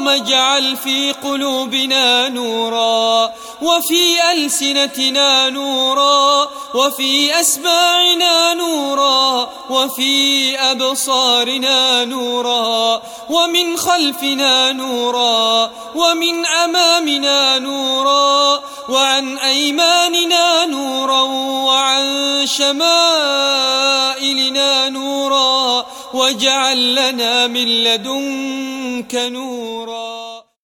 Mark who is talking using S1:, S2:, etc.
S1: اللهم اجعل في قلوبنا نورا، وفي ألسنتنا نورا، وفي أسماعنا نورا، وفي أبصارنا نورا، ومن خلفنا نورا، ومن أمامنا نورا، وعن أيماننا نورا، وعن شمائلنا نورا، واجعل لنا من لدنك نورا.